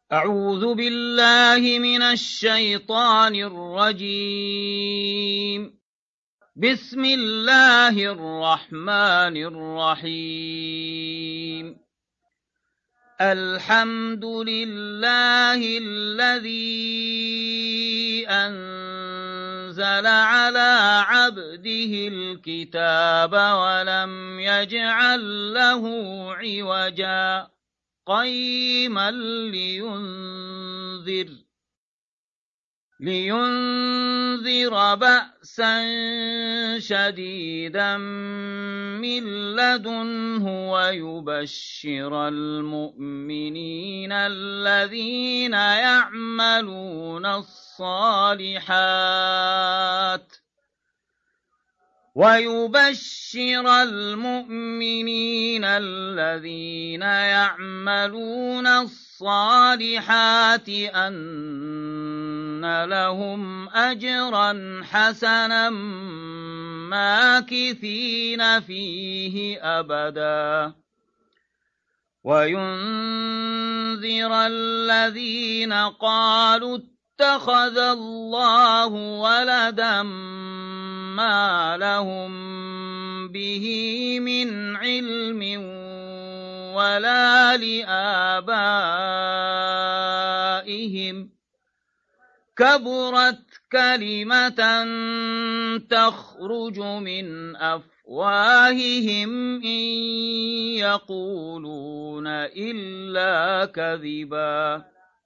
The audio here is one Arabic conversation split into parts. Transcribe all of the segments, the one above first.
أعوذ بالله من الشيطان الرجيم. بسم الله الرحمن الرحيم. الحمد لله الذي أنزل على عبده الكتاب ولم يجعل له عوجا قيما لينذر بأسا شديدا من لدنه ويبشر المؤمنين الذين يعملون الصالحات أن لهم أجرا حسنا ماكثين فيه أبدا وينذر الذين قالوا اتخذ الله ولدا ما لهم به من علم ولا لآبائهم كبرت كلمة تخرج من أفواههم إن يقولون إلا كذبا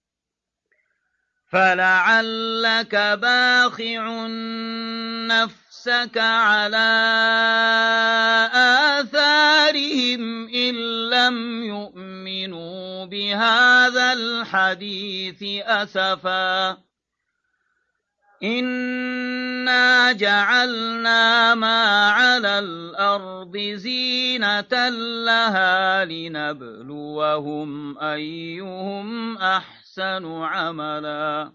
فلعلك باخع نفسك على آثارهم إن لم يؤمنوا بهذا الحديث أسفا إنا جعلنا ما على الأرض زينة لها لنبلوهم أيهم أحسن عملا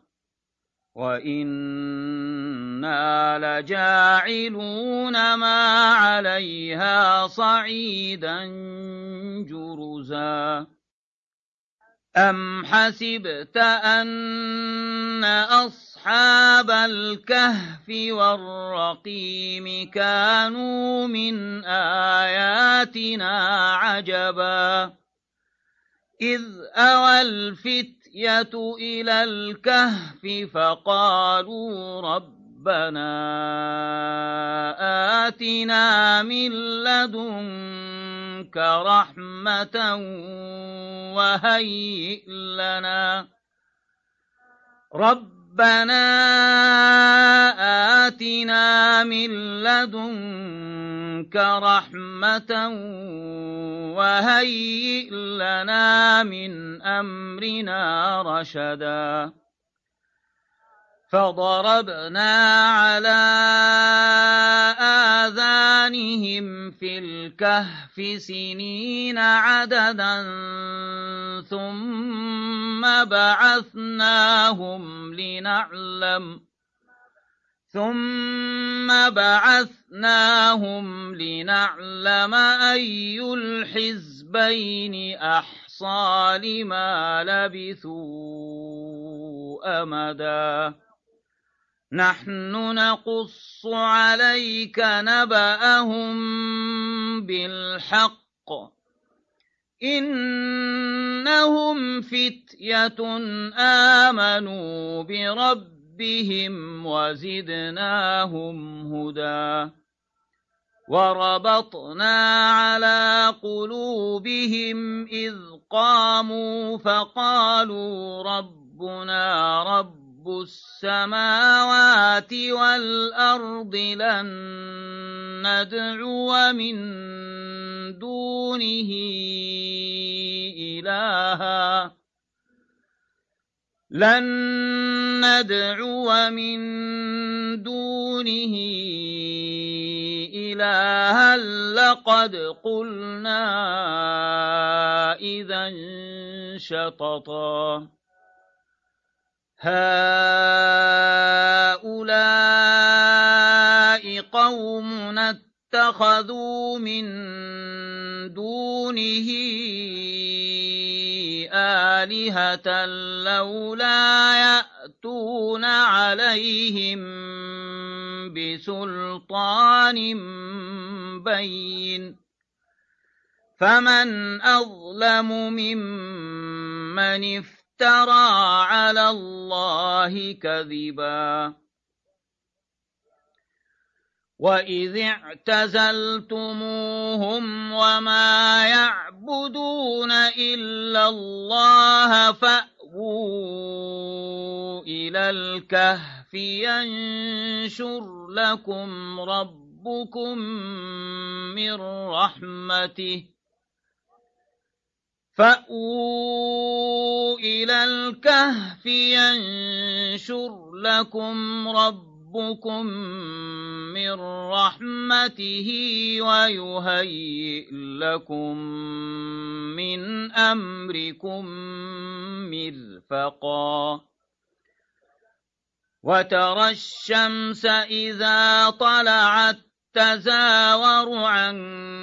وإنا لجاعلون ما عليها صعيدا جرزا أم حسبت أن أصحاب الكهف والرقيم كانوا من آياتنا عجبا إذ أوى الفتية إلى الكهف فقالوا ربنا آتنا من لدنك رحمة وهيئ لنا من أمرنا رشدا فضربنا على آذانهم في الكهف سنين عددا ثم بعثناهم لنعلم أي الحزبين أحصى لما لبثوا أمدا نحن نقص عليك نبأهم بالحق إنهم فتية آمنوا بربهم وزدناهم هدى وربطنا على قلوبهم إذ قاموا فقالوا ربنا رب السماوات والأرض لن ندعو من دونه إلها لقد قلنا إذا شططا هؤلاء قومنا اتخذوا من دونه آلهة لولا يأتون عليهم بسلطان بين فمن أظلم ممن افترى على الله كذبا وإذ اعتزلتموهم وما يعبدون إلا الله فأووا إلى الكهف ينشر لكم ربكم من رحمته فأووا إلى الكهف ينشر لكم ربكم من رحمته ويهيئ لكم من أمركم مرفقا وترى الشمس إذا طلعت تزاور عن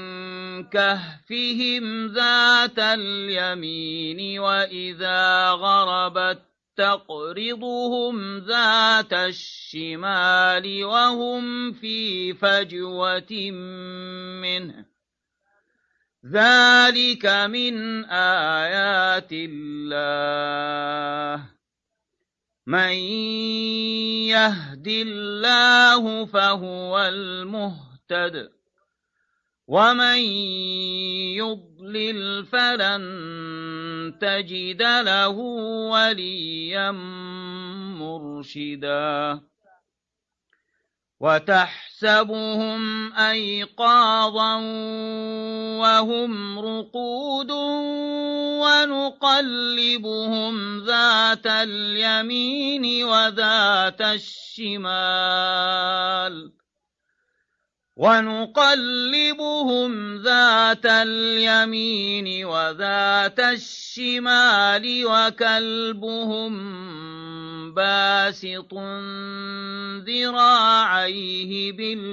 كهفهم ذات اليمين وإذا غربت تقرضهم ذات الشمال وهم في فجوة منه ذلك من آيات الله من يهد الله فهو المهتد ومن يضلل فلن تجد له وليا مرشدا وتحسبهم أيقاظا وهم رقود ونقلبهم ذات اليمين وذات الشمال وكلبهم باسط ذراعيه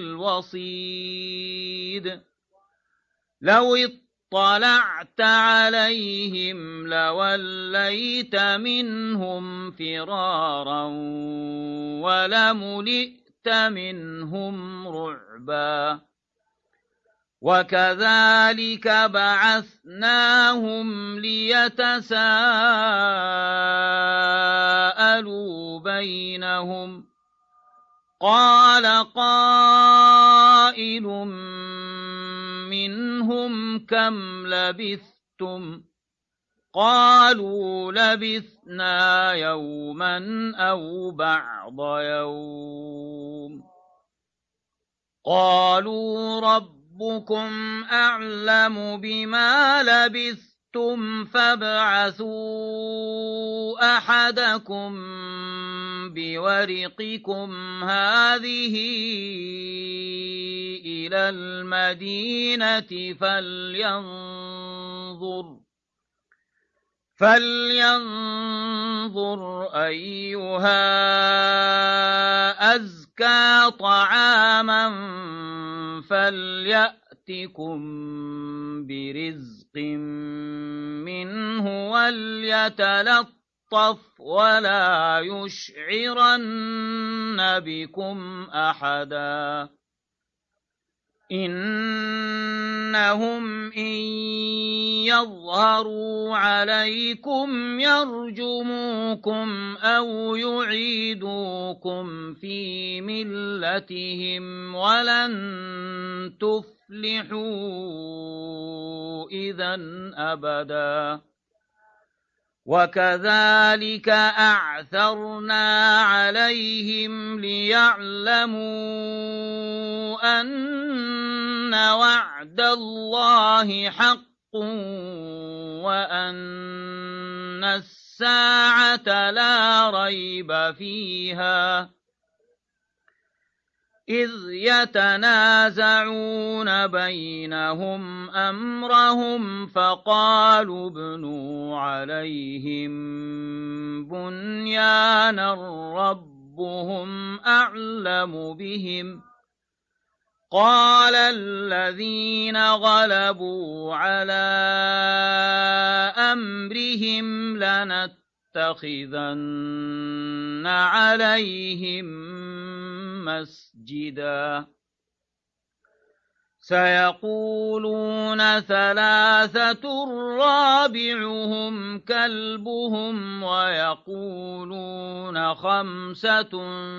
بالوصيد لو اطلعت عليهم لوليت منهم فرارا ولملئت منهم رعبا وكذلك بعثناهم ليتساءلوا بينهم قال قائل منهم كم لبثتم قالوا لبثنا يوما أو بعض يوم قالوا ربكم أعلم بما لبثتم فابعثوا أحدكم بورقكم هذه إلى المدينة فلينظر أيها أزكى طعاما فليأتكم برزق منه وليتلطف ولا يشعرن بكم أحدا إنهم إن يظهروا عليكم يرجموكم أو يعيدوكم في ملتهم ولن تفلحوا إذا أبدا وكذلك أعثرنا عليهم ليعلموا أن وعد الله حق وأن الساعة لا ريب فيها إذ يتنازعون بينهم أمرهم فقالوا ابنوا عليهم بنيانا ربهم أعلم بهم قال الذين غلبوا على أمرهم لنتخذن عليهم مسجدا سيقولون ثلاثة رابعهم كلبهم ويقولون خمسة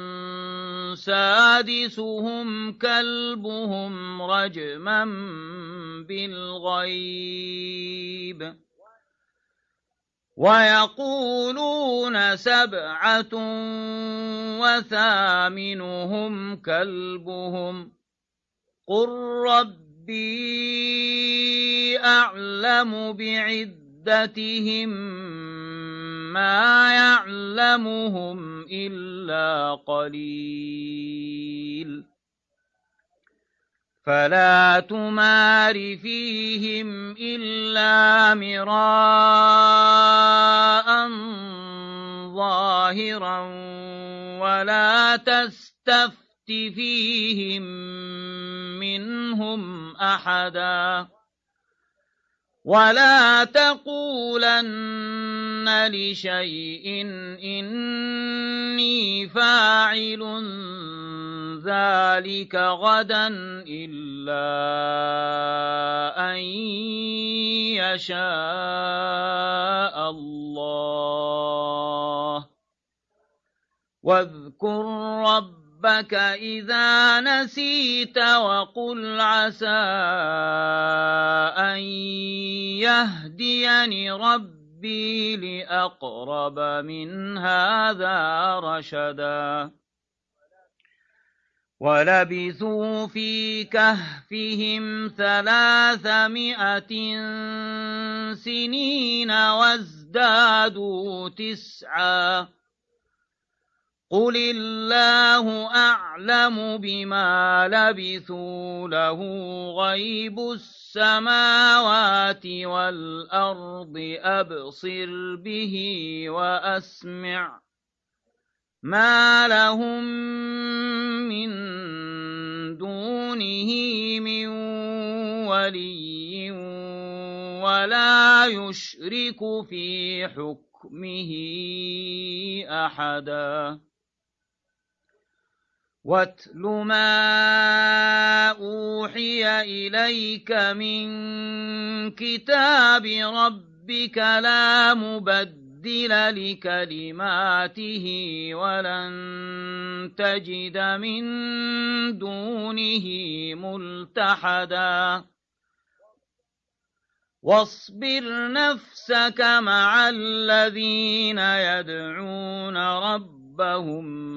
سادسهم كلبهم رجما بالغيب ويقولون سبعة وثامنهم كلبهم قل ربي أعلم بعدتهم ما يعلمهم إلا قليل فلا تمار فيهم إلا مراء ظاهرا ولا تستفت فيهم منهم أحدا ولا تقولن لشيء إني فاعل ذلك غدا إلا أن يشاء الله واذكر ربك إذا نسيت وقل عسى أن يهديني ربي لأقرب من هذا رشدا ولبثوا في كهفهم 300 سنين وازدادوا 9 قل الله أعلم بما لبثوا له غيب السماوات والأرض أبصر به وأسمع ما لهم من دونه من ولي ولا يشرك في حكمه أحدا واتل ما أوحي إليك من كتاب ربك لا مبدل لكلماته ولن تجد من دونه ملتحدا واصبر نفسك مع الذين يدعون ربهم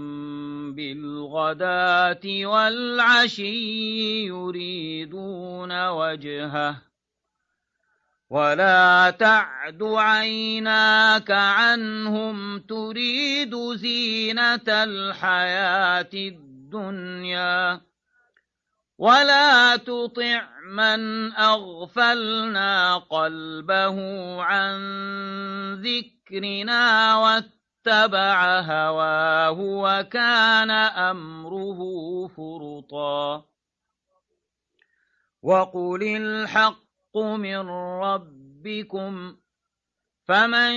بالغداة والعشي يريدون وجهه ولا تعد عيناك عنهم تريد زينة الحياة الدنيا ولا تطع من أغفلنا قلبه عن ذكرنا واتبع هواه وكان أمره فرطا وقل الحق من ربكم فمن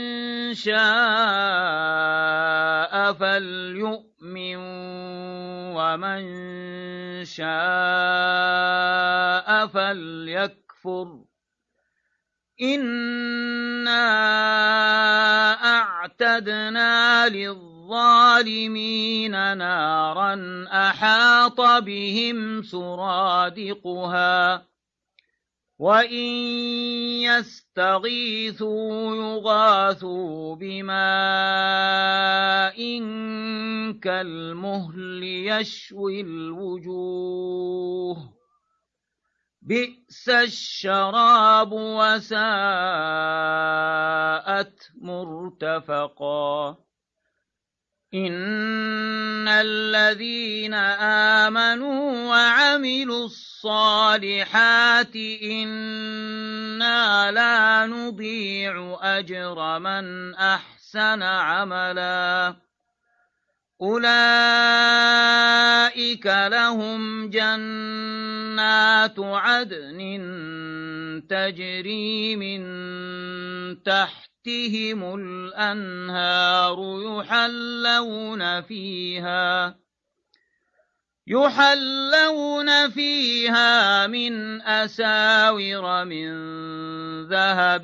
شاء فليؤمن ومن شاء فليكفر إنا أعتدنا للظالمين نارا أحاط بهم سرادقها وإن يستغيثوا يغاثوا بماء كالمهل يشوي الوجوه بئس الشراب وساءت مرتفقا إن الذين آمنوا وعملوا الصالحات إنا لا نضيع أجر من أحسن عملا أولئك لهم جنات عدن تجري من تحتهم الأنهار يحلون فيها من أساور من ذهب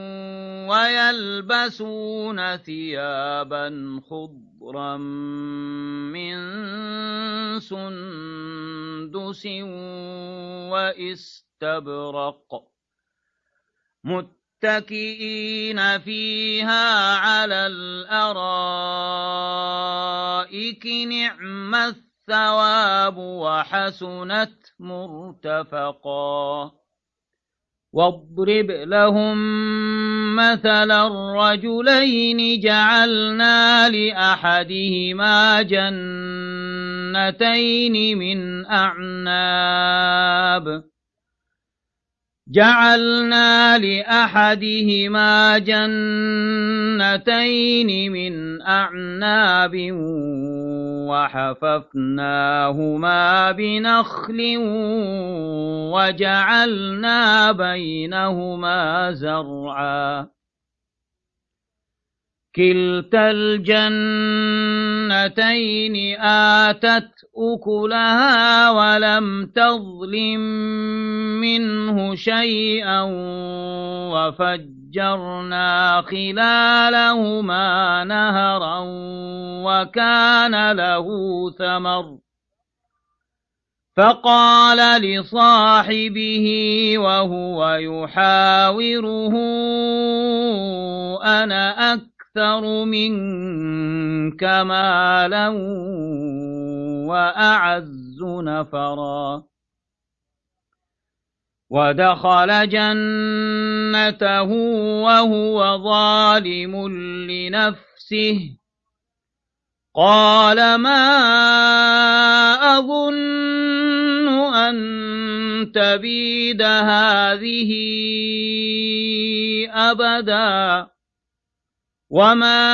ويلبسون ثيابا خضرا من سندس وإستبرق متكئين فيها على الأرائك نعم الثواب وحسنت مرتفقا واضرب لهم مثل الرجلين جعلنا لأحدهما جنتين من أعناب وحففناهما بنخل وجعلنا بينهما زرعا كلتا الجنتين آتت أكلها ولم تظلم منه شيئا وفجرنا خلالهما نهرا وكان له ثمر فقال لصاحبه وهو يحاوره أنا أكثر منك مالا وأعز نفرا ودخل جنته وهو ظالم لنفسه قال ما أظن أن تبيد هذه أبدا وما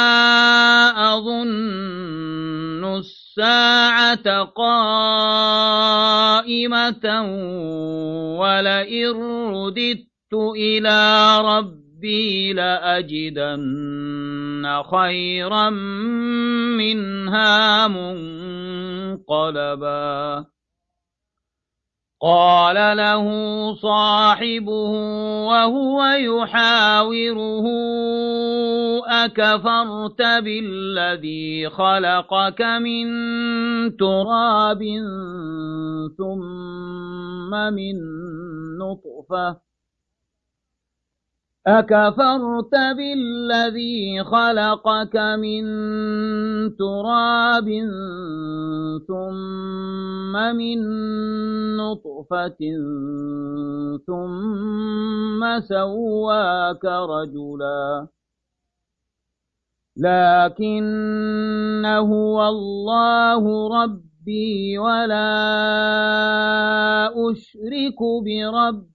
أظن الساعة قائمة ولئن رددت إلى ربي لأجدن خيرا منها منقلبا قال له صاحبه وهو يحاوره أكفرت بالذي خلقك من تراب ثم من نطفة أكفرت بالذي خلقك من تراب ثم من نطفة ثم سواك رجلا لكن هو الله ربي ولا أشرك بربي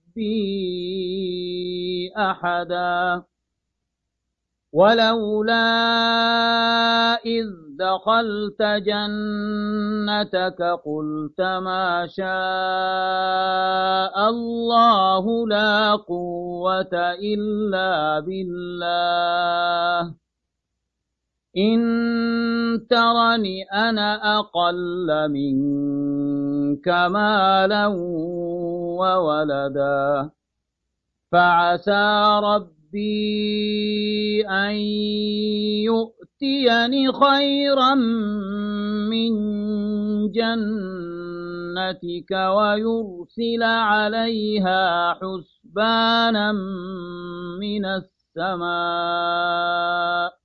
أحدا ولولا إذ دخلت جنتك قلت ما شاء الله لا قوة إلا بالله إن ترني أنا أقل منك مالا وولدا فعسى ربي أن يؤتيني خيرا من جنتك ويرسل عليها حسبانا من السماء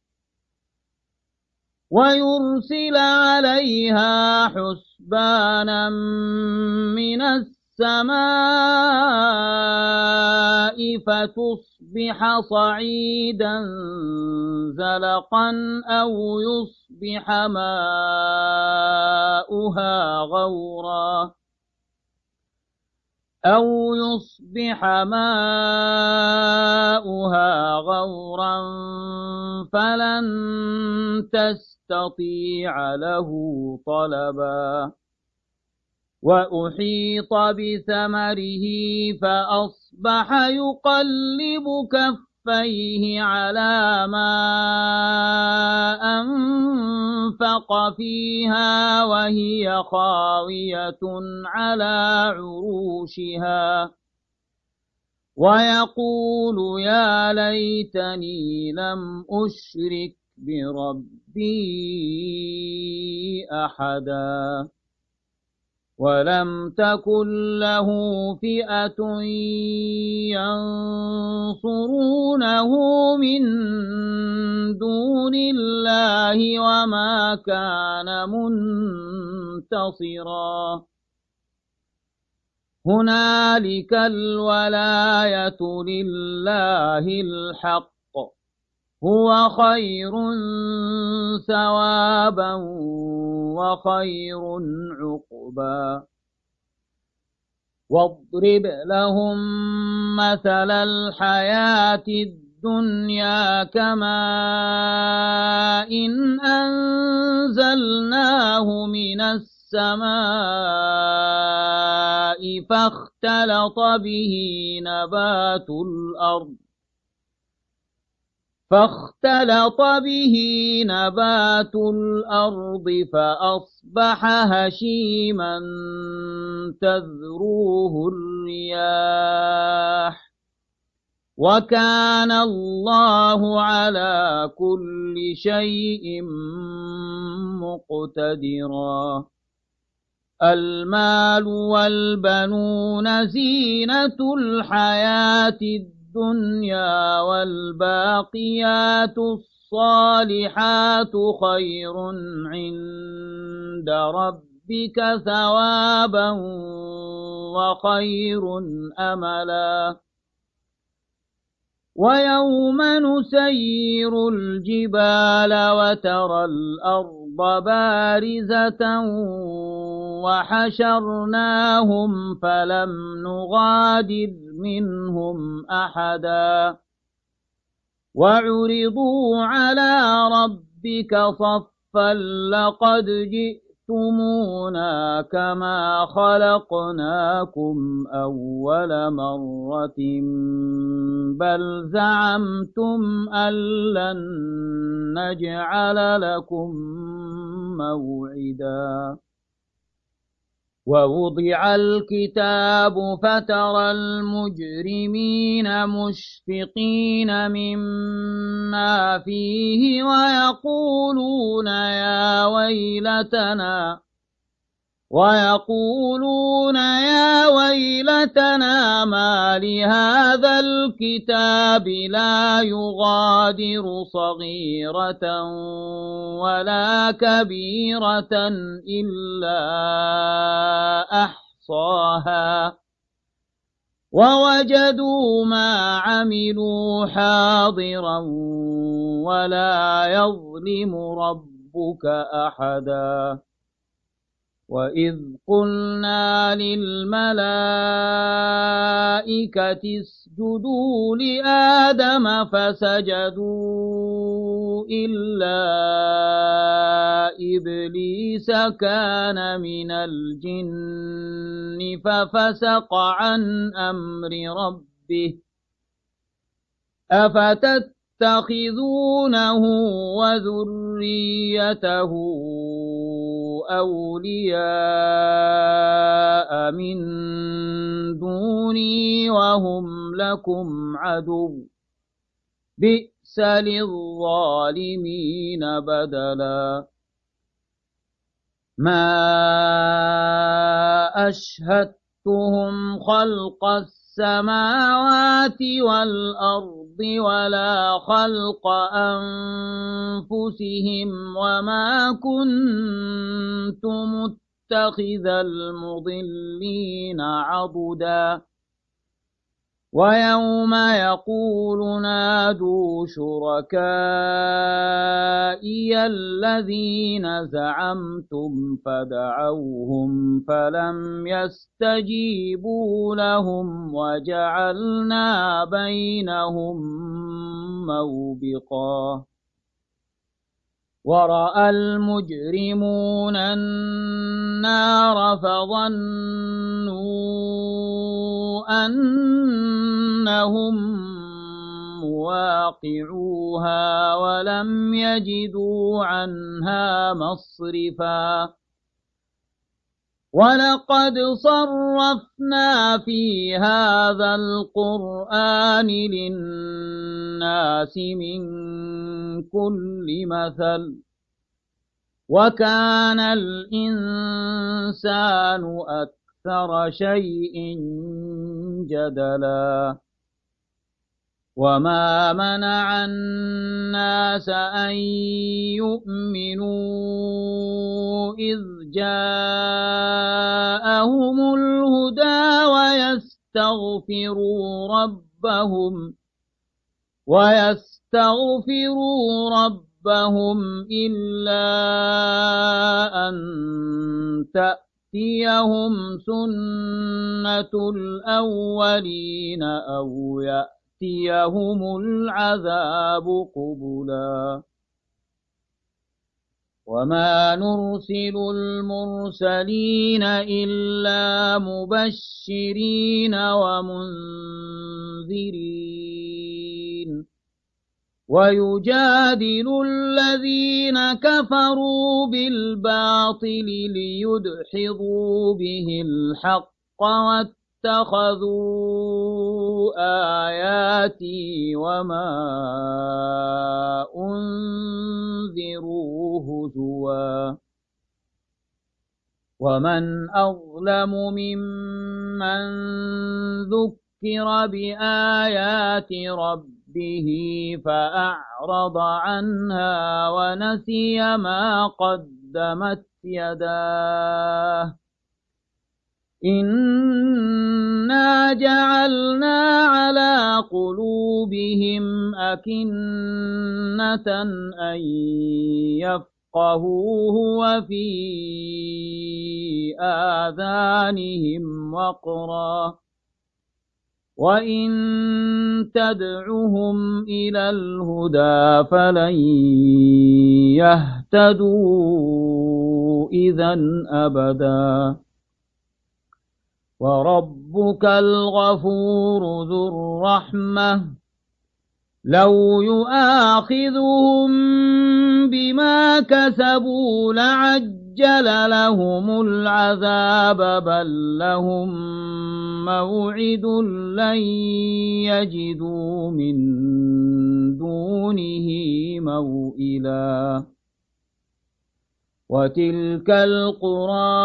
فتصبح صعيدا زلقا أو يصبح ماؤها غورا أو يصبح ماؤها غورا فلن تستطيع له طلبا وأحيط بثمره فأصبح يقلب كفيه على ما أنفق فيها وهي خاوية على عروشها ويقول يا ليتني لم أشرك بربي أحدا ولم تكن له فئة ينصرونه من دون الله وما كان منتصرا هنالك الولاية لله الحق هو خير ثوابا وخير عقبا واضرب لهم مثل الحياة الدنيا كماء إن أنزلناه من السماء فاختلط به نبات الأرض فأصبح هشيما تذروه الرياح وكان الله على كل شيء مقتدرا المال والبنون زينة الحياة الدنيا والباقيات الصالحات خير عند ربك ثوابا وخير أملا ويوم نسير الجبال وترى الأرض بارزة وحشرناهم فلم نغادر منهم أحدا وعرضوا على ربك صفا لقد جئتمونا كما خلقناكم أول مرة بل زعمتم أن لن نجعل لكم موعدا ووضع الكتاب فترى المجرمين مشفقين مما فيه ويقولون يا ويلتنا ما لهذا الكتاب لا يغادر صغيرة ولا كبيرة إلا أحصاها ووجدوا ما عملوا حاضرا ولا يظلم ربك أحدا وإذ قلنا للملائكة اسجدوا لآدم فسجدوا إلا إبليس كان من الجن ففسق عن أمر ربه أفتتخذونه وذريته أولياء من دوني وهم لكم عدو بئس للظالمين بدلا ما أشهدتهم خلق السماوات والأرض ولا خلق أنفسهم وما كنت متخذ المضلين عضدا ويوم يقول نادوا شركائي الذين زعمتم فدعوهم فلم يستجيبوا لهم وجعلنا بينهم موبقا ورأى المجرمون النار فظنوا أنهم مواقعوها ولم يجدوا عنها مصرفا ولقد صرفنا في هذا القرآن للناس من كل مثل وكان الإنسان أكثر شيء جدلا وما منع الناس أن يؤمنوا إذ جاءهم الهدى ويستغفروا ربهم إلا أن تأتيهم سنة الأولين أو يأتيهم العذاب قبلا وما نرسل المرسلين إلا مبشرين ومنذرين ويجادل الذين كفروا بالباطل ليدحضوا به الحق واتخذوا آياتي وما أنذروا هزوا ومن أظلم ممن ذكر بآيات ربه فأعرض عنها ونسي ما قدمت يداه إنا جعلنا على قلوبهم أكنة أن يفقهوه وفي آذانهم وقرا وإن تدعهم إلى الهدى فلن يهتدوا إذا أبدا وربك الغفور ذو الرحمة لو يؤاخذهم بما كسبوا لعجل لهم العذاب بل لهم موعد لن يجدوا من دونه موئلا وتلك القرى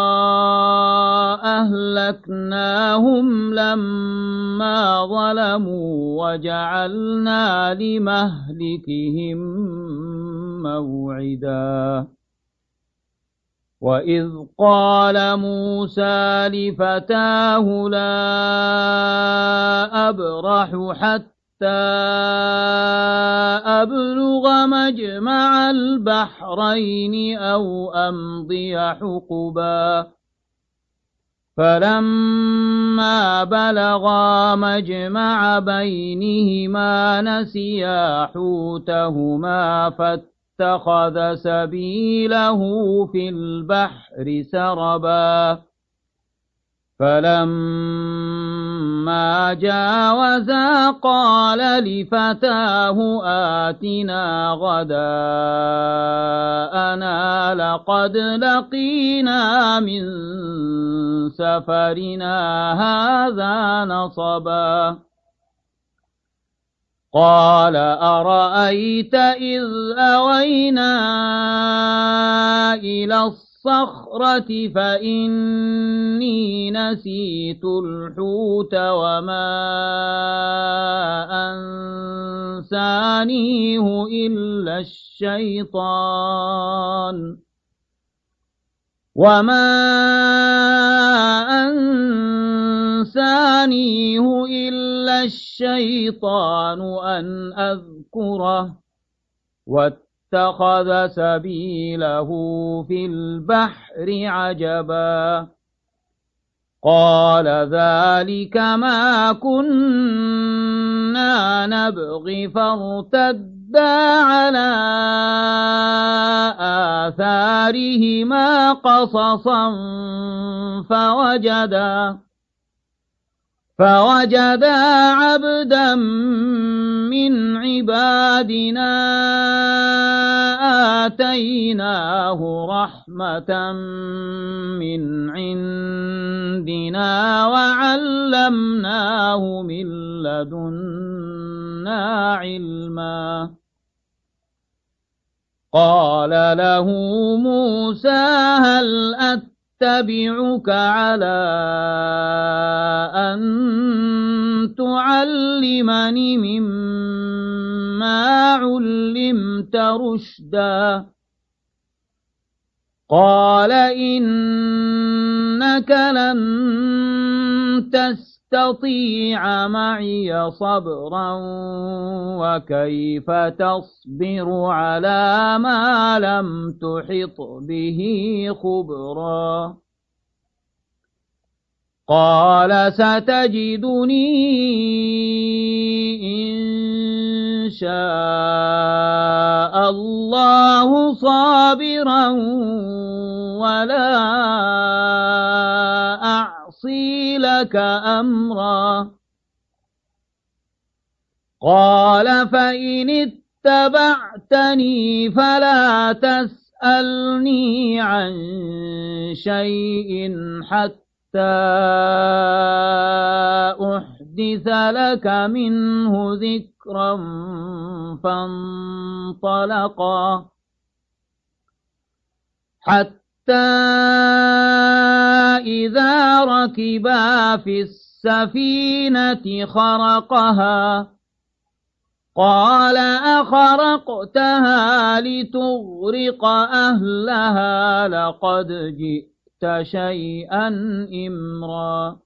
أهلكناهم لما ظلموا وجعلنا لمهلكهم موعدا وإذ قال موسى لفتاه لا أبرح حتى أبلغ مجمع البحرين أو أمضي حقبا فلما بلغا مجمع بينهما نسيا حوتهما فاتخذ سبيله في البحر سربا فلما جاوزا قال لفتاه آتنا غداءنا لقد لقينا من سفرنا هذا نصبا قال أرأيت إذ أوينا إلى الصخرة فإني نسيت الحوت وما أنسانيه إلا الشيطان أن أذكره واتخذ سبيله في البحر عجبا قال ذلك ما كنا نبغي فارتدا على آثارهما قصصا فوجدا عبدا من عبادنا آتيناه رحمة من عندنا وعلمناه من لدنا علما قال له موسى هل أتبعك على أن تعلمني مما علمت رشدا قال إنك لن تستطيع معي صبرا وكيف تصبر على ما لم تحط به خبرا قال ستجدني إن شاء الله صابرا ولا أعصي لك أمرا قال فإن اتبعتني فلا تسألني عن شيء حتى أحدث لك منه ذكرا فانطلقا حتى إذا ركبا في السفينة خرقها قال أخرقتها لتغرق أهلها لقد جئت شيئا إمرا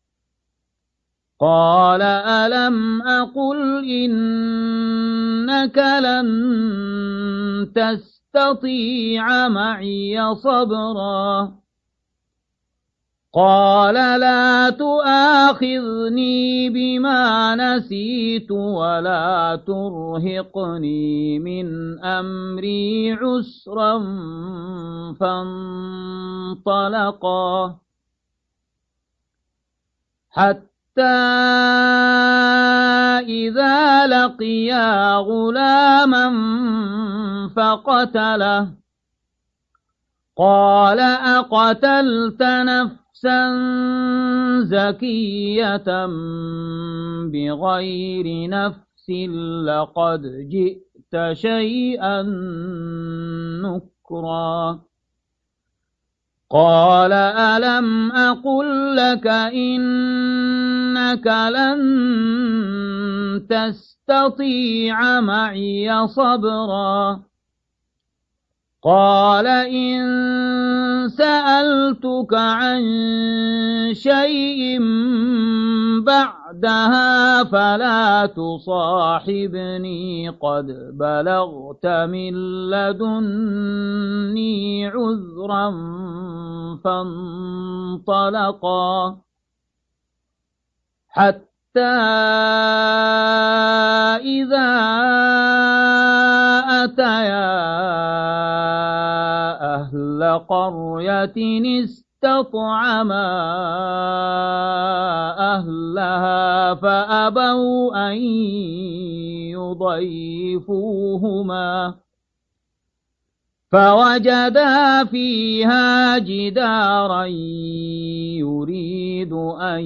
قال ألم أقل إنك لن تستطيع معي صبرا قال لا تؤاخذني بما نسيت ولا ترهقني من أمري عسرا فانطلقا حتى إذا لقيا غلاما فقتله قال أقتلت نفسا زكية بغير نفس لقد جئت شيئا نكرا قال ألم أقل لك إنك لن تستطيع معي صبرا قال إن سألتك عن شيء بعدها فلا تصاحبني قد بلغت من لدني عذرا فانطلقا حتى إذا أتيا أهل قرية استطعما أهلها فأبوا أن يضيفوهما فوجدا فيها جدارا يريد أن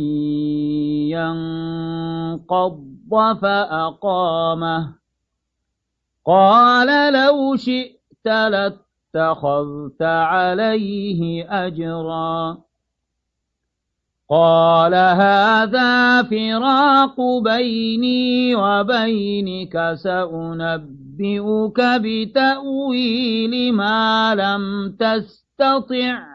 ينقض فأقامه قال لو شئت لاتخذت عليه أجرا قال هذا فراق بيني وبينك سأنبئك بتأويل ما لم تستطع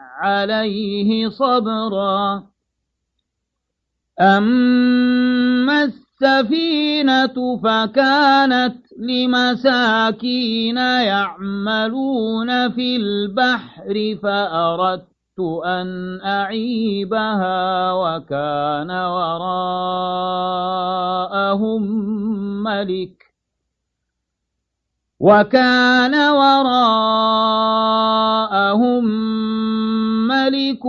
عليه صبرا أما السفينة فكانت لمساكين يعملون في البحر فأردت أن أعيبها وكان وراءهم ملك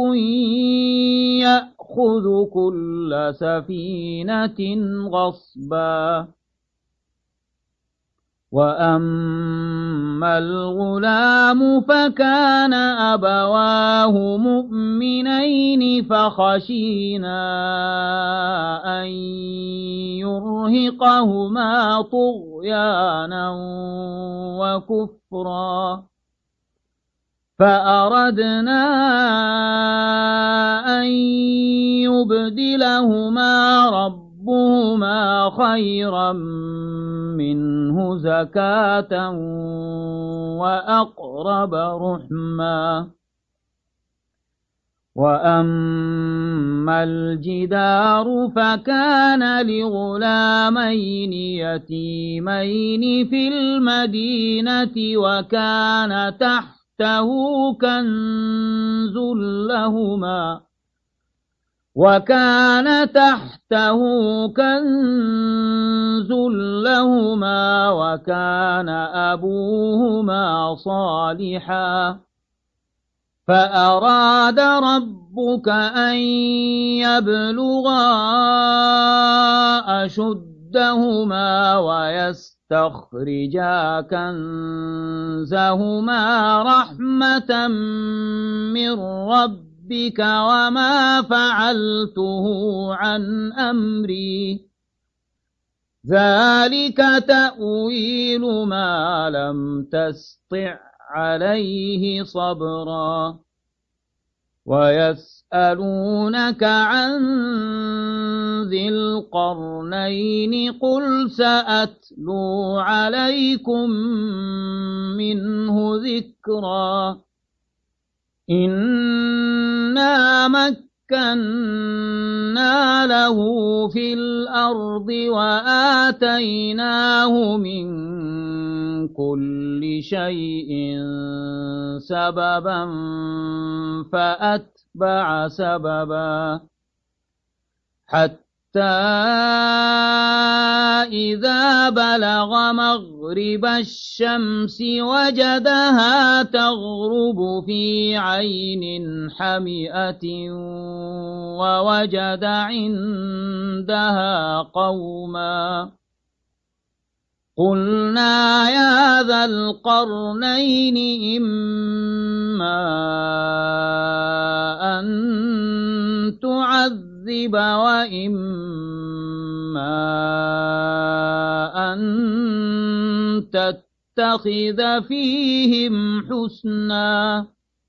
يأخذ كل سفينة غصبا. وأما الغلام فكان أبواه مؤمنين فخشينا أن يرهقهما طغيانا وكفرا فأردنا أن يبدلهما ربهما خيرا منه زكاة وأقرب رحما. وأما الجدار فكان لغلامين يتيمين في المدينة وكان تحته كنز لهما وكان أبوهما صالحا فأراد ربك أن يبلغا أشدهما ويستخرجا كنزهما رحمة من ربك وما فعلته عن أمري ذلك تأويل ما لم تستطع عليه صبرا. ويسألونك عن ذي القرنين قل سأتلو عليكم منه ذكرا. إنا مكنا له في الأرض وآتيناه من كل شيء سببا فأتبع سببا حتى إذا بلغ مغرب الشمس وجدها تغرب في عين حمئة ووجد عندها قوما قلنا يا ذا القرنين إما أن تعذب وإما أن تتخذ فيهم حسنا.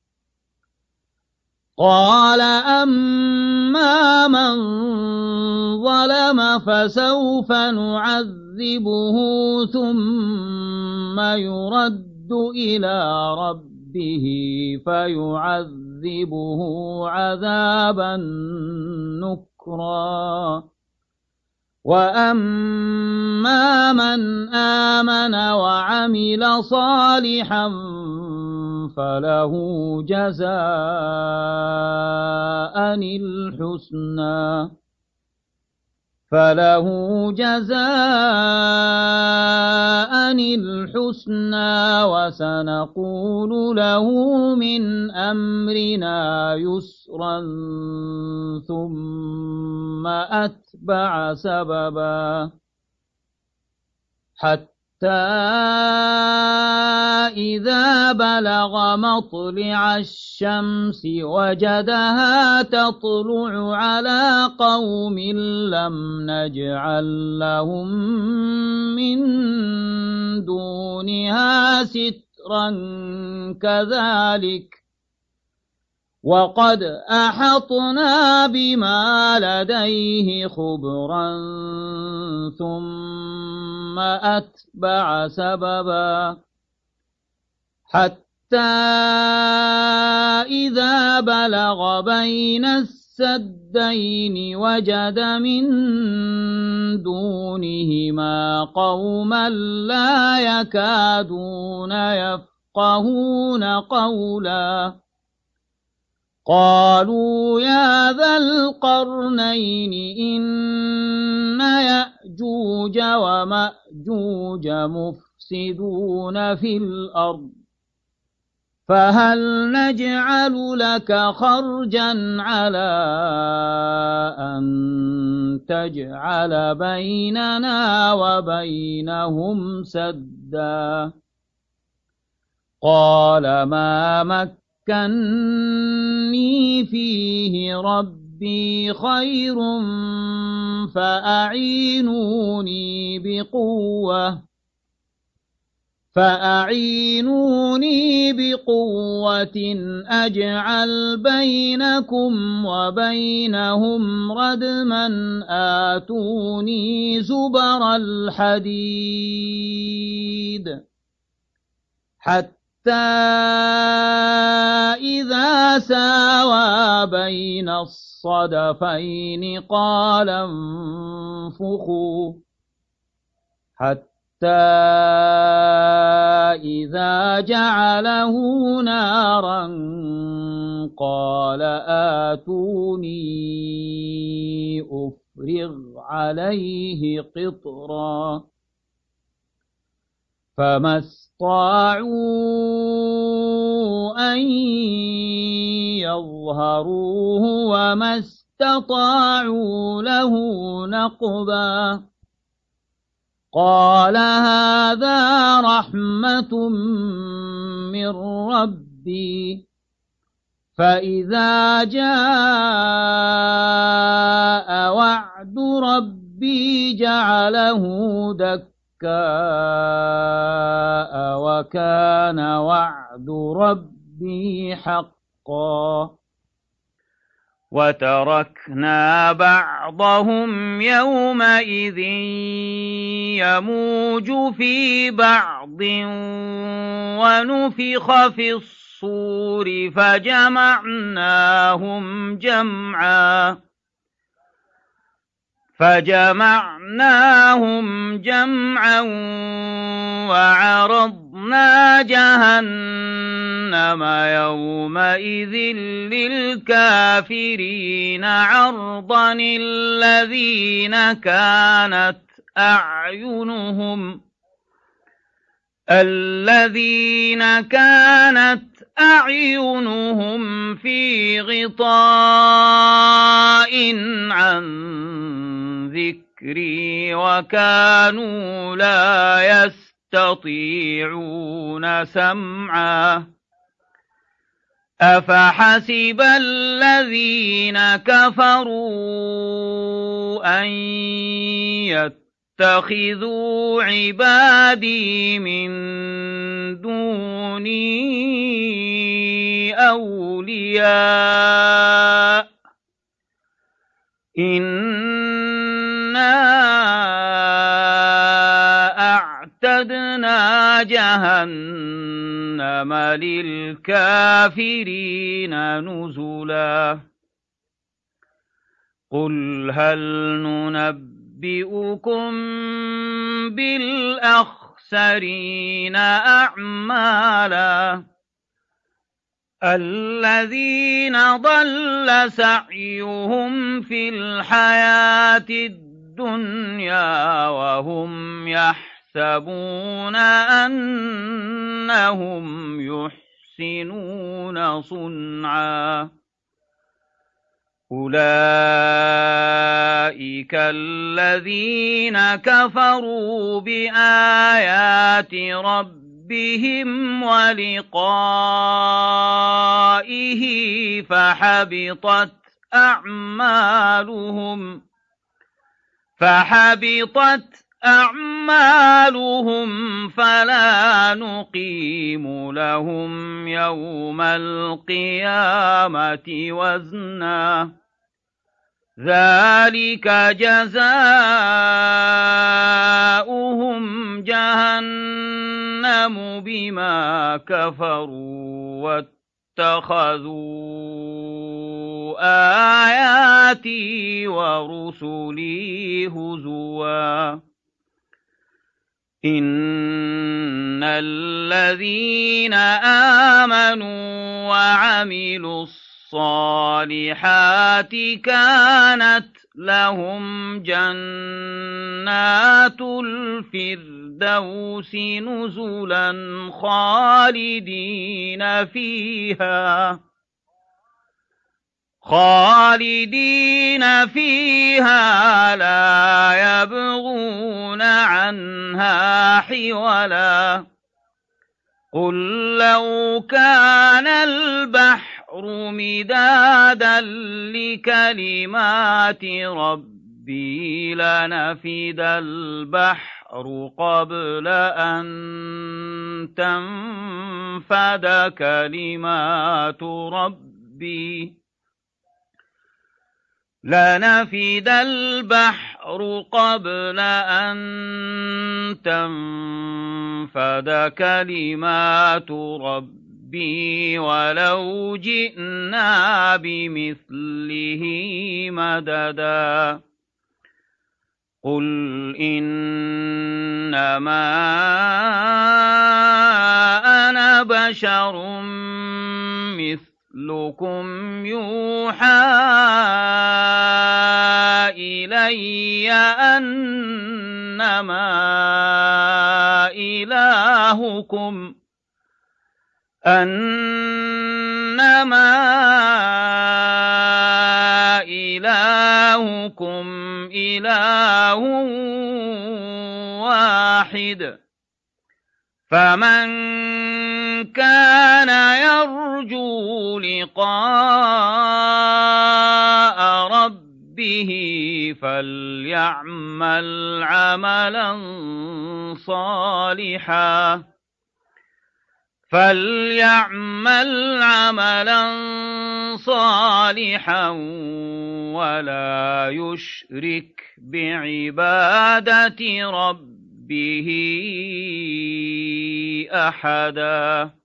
قال أما من ظلم فسوف نعذبه ثم يرد إلى ربه فيعذبه عذابا نكرا. وأما من آمن وعمل صالحا فله جزاء الحسنى وسنقول له من أمرنا يسرا ثم أتبع سببا حتى إذا بلغ مطلع الشمس وجدها تطلع على قوم لم نجعل لهم من دونها سترا كذلك وقد أحطنا بما لديه خبرا ثم أتبع سببا حتى إذا بلغ بين السدين وجد من دونهما قوما لا يكادون يفقهون قولا قالوا يا ذا القرنين إن يأجوج ومأجوج مفسدون في الأرض فهل نجعل لك خرجا على أن تجعل بيننا وبينهم سدا قال ما مكني فيه ربي خير فأعينوني بقوة أجعل بينكم وبينهم ردما آتوني زبر الحديد حتى إذا ساوى بين الصدفين قال انفخوا حتى إذا جعله نارا قال آتوني أفرغ عليه قطرا فما استطاعوا أن يظهروه وما استطاعوا له نقبا قال هذا رحمة من ربي فإذا جاء وعد ربي جعله دكاء وكان وعد ربي حقا وتركنا بعضهم يومئذ يموج في بعض ونفخ في الصور فجمعناهم جمعا وعرضنا جهنم يومئذ للكافرين عرضا الذين كانت أعينهم في غطاء عن ذكري وكانوا لا يستطيعون سمعا أفحسب الذين كفروا أن يتخذوا عبادي من دوني أولياء إنا أعتدنا جهنم للكافرين نزلا قل هل ننبئكم بالأخسرين أعمالا الذين ضل سعيهم في الحياة الدنيا وهم يحسبون أنهم يحسنون صنعا أولئك الذين كفروا بآيات ربهم ولقائه فحبطت أعمالهم فلا نقيم لهم يوم القيامة وزنا ذلك جزاؤهم جهنم بما كفروا اتخذوا آياتي ورسلي هزوا إن الذين آمنوا وعملوا الصالحات كانت لهم جنات الفردوس نزلا خالدين فيها لا يبغون عنها حولا قل لو كان البحر مدادا لكلمات ربي لنفد البحر قبل أن تنفد كلمات ربي لنفد البحر قبل أن تنفد كلمات ربي ولو جئنا بمثله مددا قل إنما أنا بشر مثلكم يوحى إلي أنما إلهكم إله واحد فمن كان يرجو لقاء ربه فليعمل عملا صالحا ولا يشرك بعبادة ربه أحدا